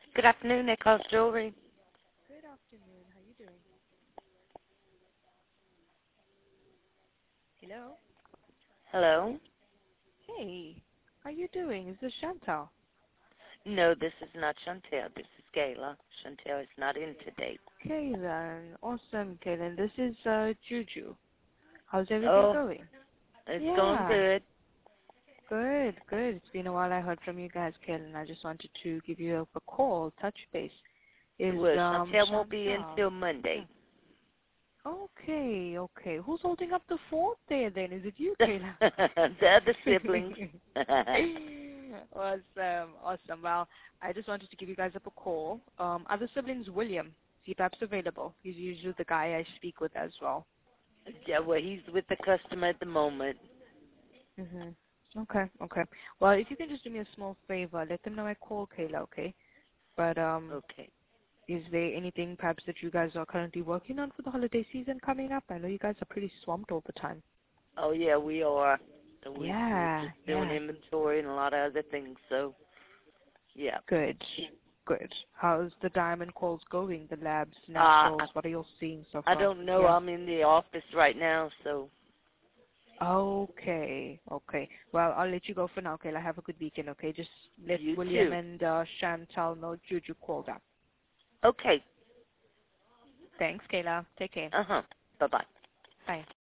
Good afternoon, Nick House Jewelry. Good afternoon. How you doing? Hello? Hello? Hey, how you doing? Is this Chantal? No, this is not Chantel. This is Gayla. Chantel is not in today. Kaylin. Awesome, Kaylin. This is Juju. How's everything Oh, going? it's going Yeah, good. good, good. It's been a while I heard from you guys, Kaylin. I just wanted to give you a call, touch base. Is Well, Chantel won't be in Chantal? till Monday. Okay, okay. Who's holding up the fort there then? Is it you, Kaylin? The other siblings. Awesome, awesome. Well, I just wanted to give you guys up a call. Other siblings, William, is he perhaps available? He's usually the guy I speak with as well. Yeah, well, he's with the customer at the moment. Mhm. Okay, okay. Well, if you can just do me a small favor, let them know I called Kayla, okay? But Okay. is there anything perhaps that you guys are currently working on for the holiday season coming up? I know you guys are pretty swamped all the time. Oh, yeah, we are. So we're Yeah, just doing yeah. inventory and a lot of other things. So, yeah. Good, good. How's the diamond calls going? The labs, Uh, naturals, what are you seeing so I far? don't know. Yeah. I'm in the office right now, so. Okay, okay. Well, I'll let you go for now, Kayla. Have a good weekend, okay? Just let You William too. and Chantal know Juju called up. Okay. Thanks, Kayla. Take care. Uh-huh. Bye-bye. Bye.